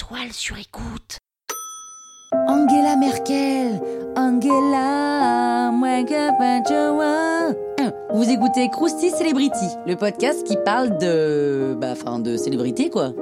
toile sur écoute. Angela Merkel, Angela, vous écoutez Krusty Celebrity, le podcast qui parle de célébrité quoi.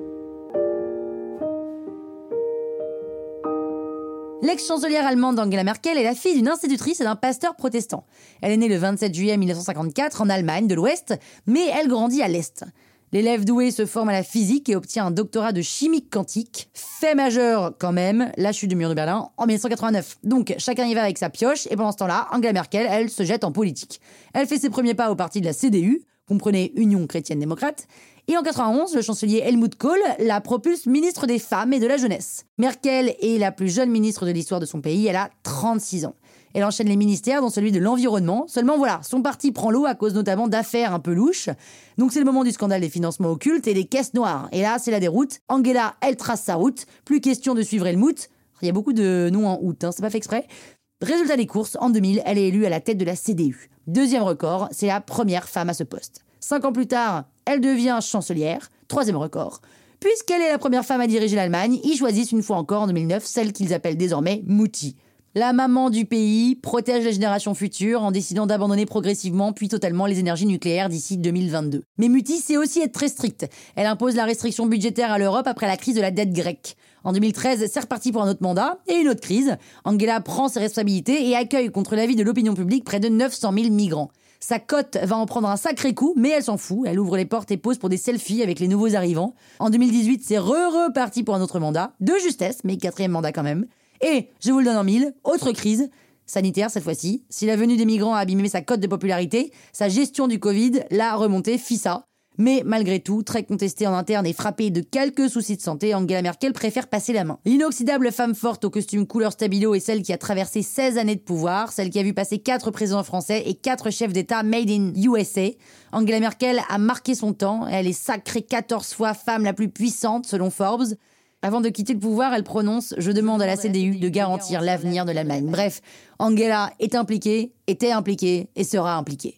L'ex-chancelière allemande Angela Merkel est la fille d'une institutrice et d'un pasteur protestant. Elle est née le 27 juillet 1954 en Allemagne de l'Ouest, mais elle grandit à l'Est. L'élève doué se forme à la physique et obtient un doctorat de chimie quantique. Fait majeur quand même, la chute du mur de Berlin en 1989. Donc chacun y va avec sa pioche et pendant ce temps-là, Angela Merkel, elle se jette en politique. Elle fait ses premiers pas au parti de la CDU, comprenez Union chrétienne-démocrate, et en 91, le chancelier Helmut Kohl la propulse ministre des Femmes et de la Jeunesse. Merkel est la plus jeune ministre de l'histoire de son pays, elle a 36 ans. Elle enchaîne les ministères dont celui de l'environnement. Seulement voilà, son parti prend l'eau à cause notamment d'affaires un peu louches. Donc c'est le moment du scandale des financements occultes et des caisses noires. Et là, c'est la déroute. Angela, elle trace sa route. Plus question de suivre Helmut. Il y a beaucoup de noms en août, c'est pas fait exprès. Résultat des courses, en 2000, elle est élue à la tête de la CDU. Deuxième record, c'est la première femme à ce poste. 5 ans plus tard, elle devient chancelière. Troisième record. Puisqu'elle est la première femme à diriger l'Allemagne, ils choisissent une fois encore en 2009 celle qu'ils appellent désormais Mutti. La maman du pays protège les générations futures en décidant d'abandonner progressivement puis totalement les énergies nucléaires d'ici 2022. Mais Mutti sait aussi être très stricte. Elle impose la restriction budgétaire à l'Europe après la crise de la dette grecque. En 2013, c'est reparti pour un autre mandat et une autre crise. Angela prend ses responsabilités et accueille contre l'avis de l'opinion publique près de 900 000 migrants. Sa cote va en prendre un sacré coup, mais elle s'en fout. Elle ouvre les portes et pose pour des selfies avec les nouveaux arrivants. En 2018, c'est reparti pour un autre mandat. De justesse, mais 4e mandat quand même. Et, je vous le donne en mille, autre crise, sanitaire cette fois-ci. Si la venue des migrants a abîmé sa cote de popularité, sa gestion du Covid l'a remontée fissa. Mais malgré tout, très contestée en interne et frappée de quelques soucis de santé, Angela Merkel préfère passer la main. L'inoxydable femme forte au costume couleur stabilo est celle qui a traversé 16 années de pouvoir, celle qui a vu passer 4 présidents français et 4 chefs d'État made in USA. Angela Merkel a marqué son temps, elle est sacrée 14 fois femme la plus puissante selon Forbes. Avant de quitter le pouvoir, elle prononce « Je demande à la CDU de garantir l'avenir de l'Allemagne ». Bref, Angela est impliquée, était impliquée et sera impliquée.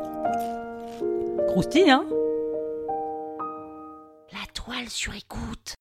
Croustille, hein ? La toile sur écoute.